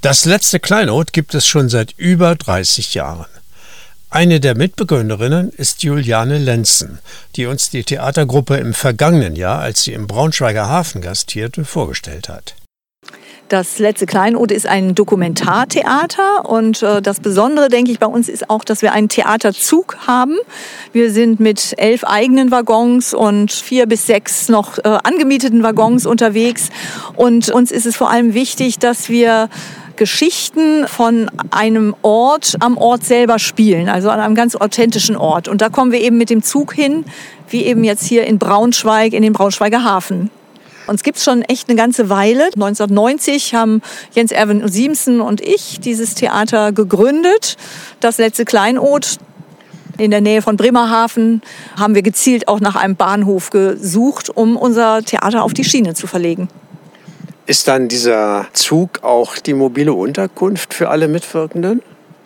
Das letzte Kleinod gibt es schon seit über 30 Jahren. Eine der Mitbegründerinnen ist Juliane Lenzen, die uns die Theatergruppe im vergangenen Jahr, als sie im Braunschweiger Hafen gastierte, vorgestellt hat. Das letzte Kleinod ist ein Dokumentartheater und das Besondere, denke ich, bei uns ist auch, dass wir einen Theaterzug haben. Wir sind mit 11 eigenen Waggons und 4 bis 6 noch angemieteten Waggons unterwegs. Und uns ist es vor allem wichtig, dass wir Geschichten von einem Ort am Ort selber spielen, also an einem ganz authentischen Ort. Und da kommen wir eben mit dem Zug hin, wie eben jetzt hier in Braunschweig, in den Braunschweiger Hafen. Uns gibt es schon echt eine ganze Weile. 1990 haben Jens Erwin Siemsen und ich dieses Theater gegründet. Das letzte Kleinod in der Nähe von Bremerhaven haben wir gezielt auch nach einem Bahnhof gesucht, um unser Theater auf die Schiene zu verlegen. Ist dann dieser Zug auch die mobile Unterkunft für alle Mitwirkenden?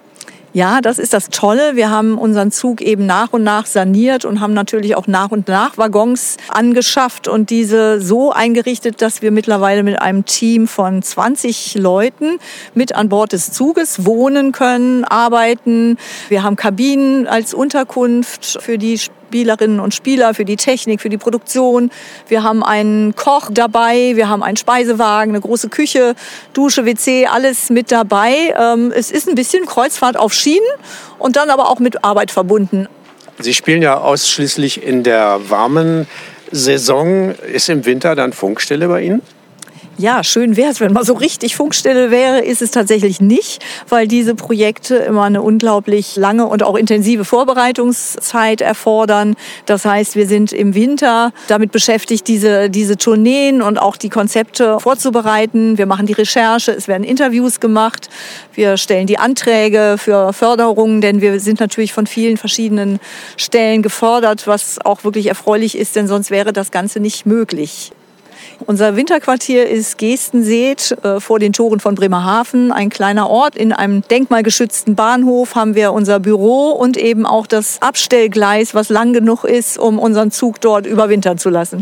Ja, das ist das Tolle. Wir haben unseren Zug eben nach und nach saniert und haben natürlich auch nach und nach Waggons angeschafft und diese so eingerichtet, dass wir mittlerweile mit einem Team von 20 Leuten mit an Bord des Zuges wohnen können, arbeiten. Wir haben Kabinen als Unterkunft für die Spielerinnen und Spieler, für die Technik, für die Produktion. Wir haben einen Koch dabei, wir haben einen Speisewagen, eine große Küche, Dusche, WC, alles mit dabei. Es ist ein bisschen Kreuzfahrt auf Schienen und dann aber auch mit Arbeit verbunden. Sie spielen ja ausschließlich in der warmen Saison. Ist im Winter dann Funkstille bei Ihnen? Ja, schön wäre es, wenn mal so richtig Funkstille wäre, ist es tatsächlich nicht, weil diese Projekte immer eine unglaublich lange und auch intensive Vorbereitungszeit erfordern. Das heißt, wir sind im Winter damit beschäftigt, diese Tourneen und auch die Konzepte vorzubereiten. Wir machen die Recherche, es werden Interviews gemacht, wir stellen die Anträge für Förderungen, denn wir sind natürlich von vielen verschiedenen Stellen gefördert, was auch wirklich erfreulich ist, denn sonst wäre das Ganze nicht möglich. Unser Winterquartier ist Gestenseet vor den Toren von Bremerhaven, ein kleiner Ort. In einem denkmalgeschützten Bahnhof haben wir unser Büro und eben auch das Abstellgleis, was lang genug ist, um unseren Zug dort überwintern zu lassen.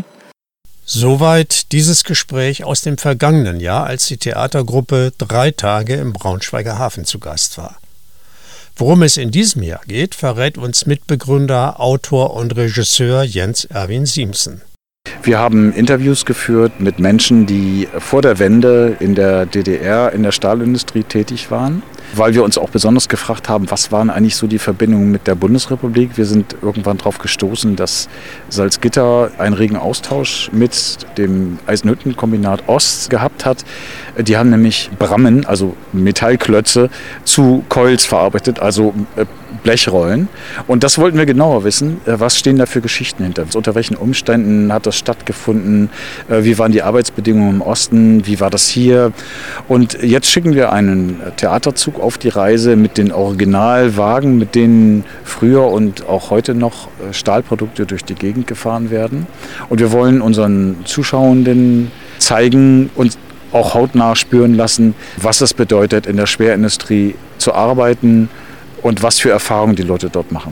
Soweit dieses Gespräch aus dem vergangenen Jahr, als die Theatergruppe 3 Tage im Braunschweiger Hafen zu Gast war. Worum es in diesem Jahr geht, verrät uns Mitbegründer, Autor und Regisseur Jens Erwin Siemsen. Wir haben Interviews geführt mit Menschen, die vor der Wende in der DDR in der Stahlindustrie tätig waren, weil wir uns auch besonders gefragt haben, was waren eigentlich so die Verbindungen mit der Bundesrepublik. Wir sind irgendwann darauf gestoßen, dass Salzgitter einen regen Austausch mit dem Eisenhüttenkombinat Ost gehabt hat. Die haben nämlich Brammen, also Metallklötze, zu Coils verarbeitet, also Blechrollen. Und das wollten wir genauer wissen. Was stehen da für Geschichten hinter? Unter welchen Umständen hat das stattgefunden? Wie waren die Arbeitsbedingungen im Osten? Wie war das hier? Und jetzt schicken wir einen Theaterzug auf die Reise mit den Originalwagen, mit denen früher und auch heute noch Stahlprodukte durch die Gegend gefahren werden. Und wir wollen unseren Zuschauenden zeigen und auch hautnah spüren lassen, was es bedeutet, in der Schwerindustrie zu arbeiten und was für Erfahrungen die Leute dort machen.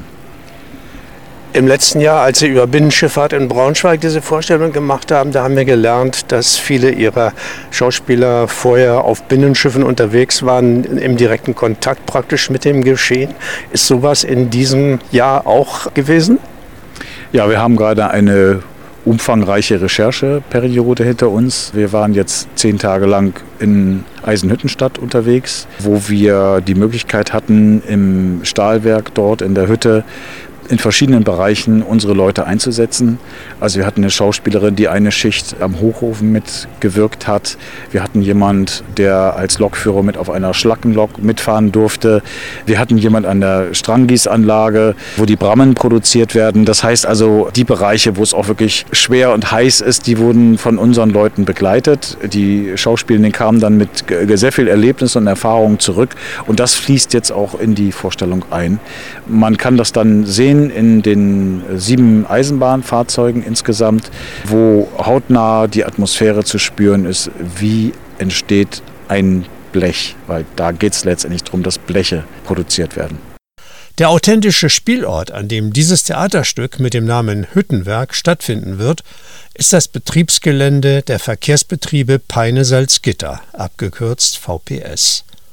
Im letzten Jahr, als Sie über Binnenschifffahrt in Braunschweig diese Vorstellung gemacht haben, da haben wir gelernt, dass viele Ihrer Schauspieler vorher auf Binnenschiffen unterwegs waren, im direkten Kontakt praktisch mit dem Geschehen. Ist sowas in diesem Jahr auch gewesen? Ja, wir haben gerade eine umfangreiche Rechercheperiode hinter uns. Wir waren jetzt 10 Tage lang in Eisenhüttenstadt unterwegs, wo wir die Möglichkeit hatten, im Stahlwerk dort in der Hütte in verschiedenen Bereichen unsere Leute einzusetzen. Also wir hatten eine Schauspielerin, die eine Schicht am Hochofen mitgewirkt hat. Wir hatten jemand, der als Lokführer mit auf einer Schlackenlok mitfahren durfte. Wir hatten jemand an der Stranggießanlage, wo die Brammen produziert werden. Das heißt also, die Bereiche, wo es auch wirklich schwer und heiß ist, die wurden von unseren Leuten begleitet. Die Schauspielenden kamen dann mit sehr viel Erlebnis und Erfahrung zurück. Und das fließt jetzt auch in die Vorstellung ein. Man kann das dann sehen in den 7 Eisenbahnfahrzeugen insgesamt, wo hautnah die Atmosphäre zu spüren ist, wie entsteht ein Blech, weil da geht es letztendlich darum, dass Bleche produziert werden. Der authentische Spielort, an dem dieses Theaterstück mit dem Namen Hüttenwerk stattfinden wird, ist das Betriebsgelände der Verkehrsbetriebe Peine-Salzgitter, abgekürzt VPS.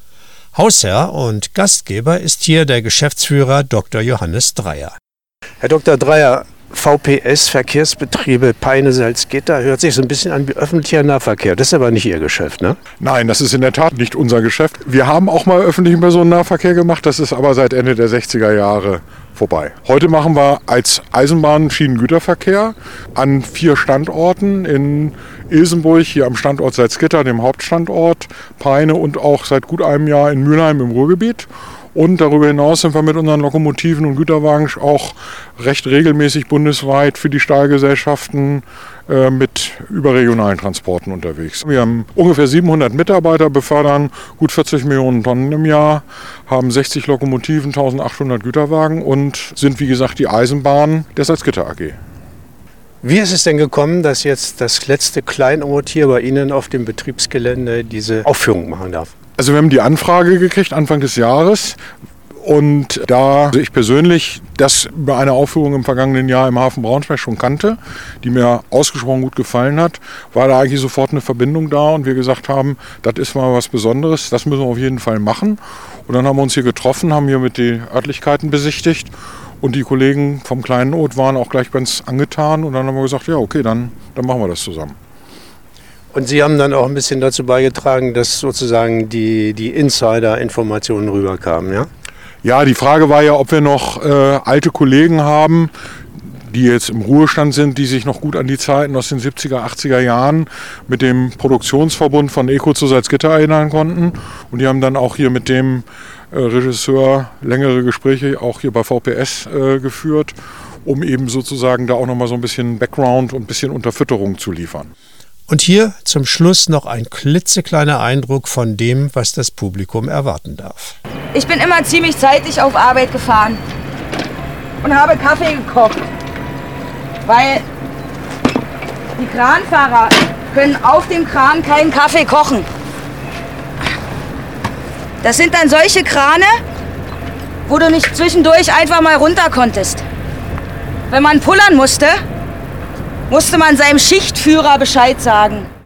Hausherr und Gastgeber ist hier der Geschäftsführer Dr. Johannes Dreyer. Herr Dr. Dreyer, VPS, Verkehrsbetriebe Peine, Salzgitter, hört sich so ein bisschen an wie öffentlicher Nahverkehr. Das ist aber nicht Ihr Geschäft, ne? Nein, das ist in der Tat nicht unser Geschäft. Wir haben auch mal öffentlichen Personennahverkehr gemacht, das ist aber seit Ende der 60er Jahre vorbei. Heute machen wir als Eisenbahn Schienengüterverkehr an 4 Standorten in Ilsenburg, hier am Standort Salzgitter, dem Hauptstandort, Peine und auch seit gut einem Jahr in Mülheim im Ruhrgebiet. Und darüber hinaus sind wir mit unseren Lokomotiven und Güterwagen auch recht regelmäßig bundesweit für die Stahlgesellschaften mit überregionalen Transporten unterwegs. Wir haben ungefähr 700 Mitarbeiter, befördern gut 40 Millionen Tonnen im Jahr, haben 60 Lokomotiven, 1800 Güterwagen und sind, wie gesagt, die Eisenbahn der Salzgitter AG. Wie ist es denn gekommen, dass jetzt das letzte Kleinod hier bei Ihnen auf dem Betriebsgelände diese Aufführung machen darf? Also wir haben die Anfrage gekriegt Anfang des Jahres und da ich persönlich das bei einer Aufführung im vergangenen Jahr im Hafen Braunschweig schon kannte, die mir ausgesprochen gut gefallen hat, war da eigentlich sofort eine Verbindung da und wir gesagt haben, das ist mal was Besonderes, das müssen wir auf jeden Fall machen. Und dann haben wir uns hier getroffen, haben hier mit den Örtlichkeiten besichtigt und die Kollegen vom Kleinod waren auch gleich ganz angetan und dann haben wir gesagt, ja okay, dann machen wir das zusammen. Und Sie haben dann auch ein bisschen dazu beigetragen, dass sozusagen die Insider-Informationen rüberkamen, ja? Ja, die Frage war ja, ob wir noch alte Kollegen haben, die jetzt im Ruhestand sind, die sich noch gut an die Zeiten aus den 70er, 80er Jahren mit dem Produktionsverbund von ECO zu Salzgitter erinnern konnten. Und die haben dann auch hier mit dem Regisseur längere Gespräche auch hier bei VPS geführt, um eben sozusagen da auch nochmal so ein bisschen Background und ein bisschen Unterfütterung zu liefern. Und hier zum Schluss noch ein klitzekleiner Eindruck von dem, was das Publikum erwarten darf. Ich bin immer ziemlich zeitig auf Arbeit gefahren und habe Kaffee gekocht, weil die Kranfahrer können auf dem Kran keinen Kaffee kochen. Das sind dann solche Krane, wo du nicht zwischendurch einfach mal runter konntest. Wenn man pullern musste man seinem Schichtführer Bescheid sagen.